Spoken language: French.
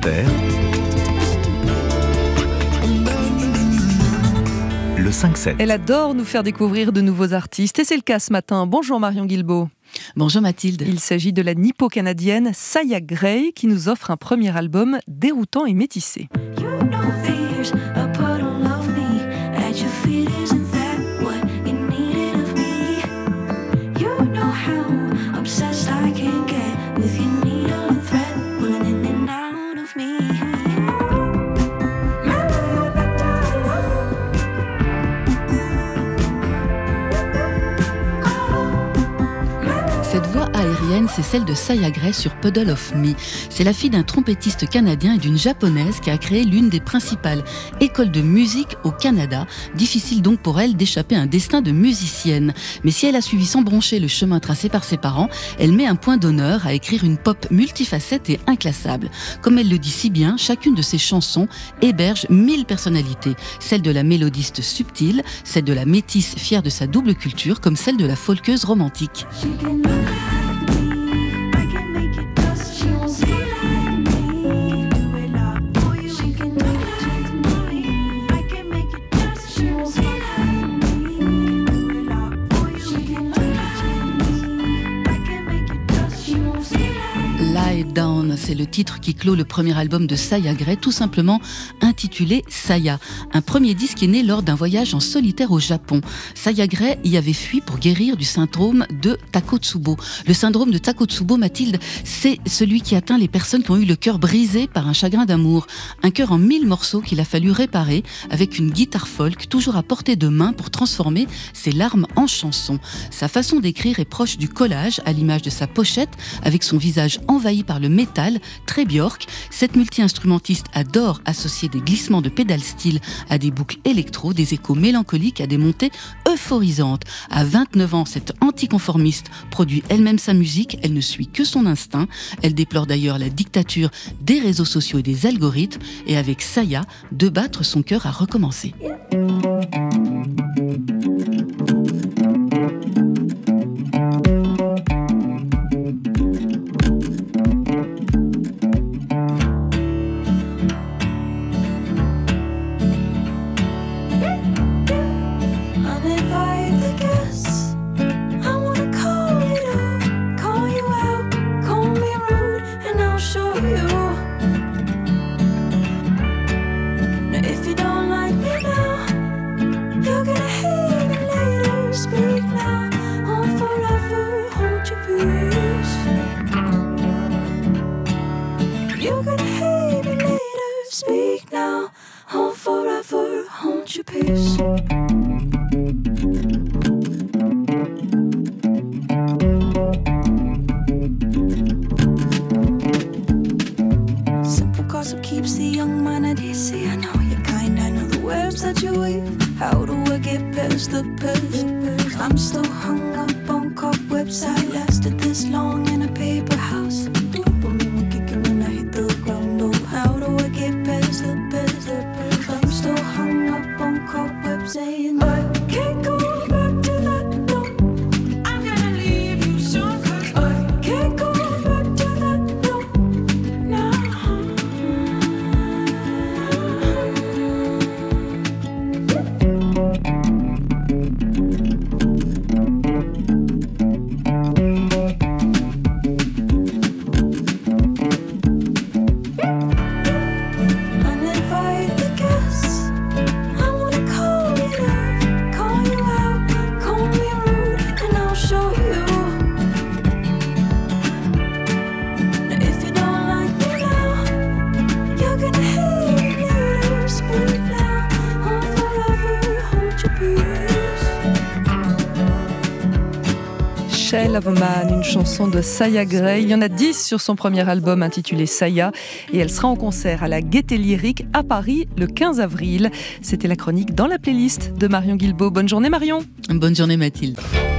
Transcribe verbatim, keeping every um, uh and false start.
Inter, le cinq sept. Elle adore nous faire découvrir de nouveaux artistes et c'est le cas ce matin. Bonjour Marion Guilbault. Bonjour Mathilde. Il s'agit de la nippo-canadienne Saya Gray qui nous offre un premier album déroutant et métissé. Cette voix aérienne, c'est celle de Saya Gray sur Puddle of Me. C'est la fille d'un trompettiste canadien et d'une japonaise qui a créé l'une des principales écoles de musique au Canada. Difficile donc pour elle d'échapper à un destin de musicienne. Mais si elle a suivi sans broncher le chemin tracé par ses parents, elle met un point d'honneur à écrire une pop multifacette et inclassable. Comme elle le dit si bien, chacune de ses chansons héberge mille personnalités. Celle de la mélodiste subtile, celle de la métisse fière de sa double culture, comme celle de la folkeuse romantique. Lie Down, c'est le titre qui clôt le premier album de Saya Gray, tout simplement intitulé Saya. Un premier disque est né lors d'un voyage en solitaire au Japon. Saya Gray y avait fui pour guérir du syndrome de Takotsubo. Le syndrome de Takotsubo, Mathilde, c'est celui qui atteint les personnes qui ont eu le cœur brisé par un chagrin d'amour. Un cœur en mille morceaux qu'il a fallu réparer avec une guitare folk toujours à portée de main pour transformer ses larmes en chansons. Sa façon d'écrire est proche du collage, à l'image de sa pochette, avec son visage envahi par le métal, très Björk. Cette multi-instrumentiste adore associer des glissements de pédales style à des boucles électro, des échos mélancoliques à des montées euphorisantes. À vingt-neuf ans, cette anticonformiste produit elle-même sa musique, elle ne suit que son instinct. Elle déplore d'ailleurs la dictature des réseaux sociaux et des algorithmes, et avec Saya, de battre son cœur à recommencer. Simple gossip keeps the young man at ease. See, I know you're kind, I know the webs that you weave. How do I get past the past? I'm still hung up on cobwebs. I lasted this long in a paper house. Dopamine will kick in when I hit the ground. Oh, how do I get past the past? I'm still hung up on cobwebs, saying I can't go back to that. No, I'm gonna leave you so close. I can't go back to that. No, no. Shell of a Man, une chanson de Saya Gray. Il y en a dix sur son premier album intitulé Saya et elle sera en concert à la Gaîté Lyrique à Paris le quinze avril. C'était la chronique dans la playlist de Marion Guilbault. Bonne journée Marion. Bonne journée Mathilde.